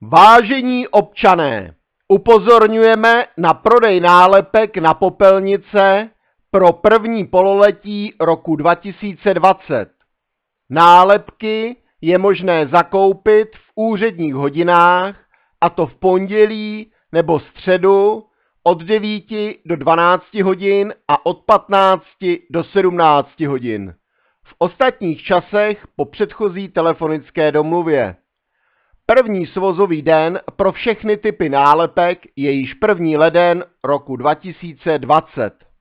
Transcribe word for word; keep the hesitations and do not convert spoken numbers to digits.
Vážení občané, upozorňujeme na prodej nálepek na popelnice pro první pololetí roku dva tisíce dvacet. Nálepky je možné zakoupit v úředních hodinách, a to v pondělí nebo středu od devíti do dvanácti hodin a od patnácti do sedmnácti hodin. V ostatních časech po předchozí telefonické domluvě. První svozový den pro všechny typy nálepek je již první leden roku dva tisíce dvacet.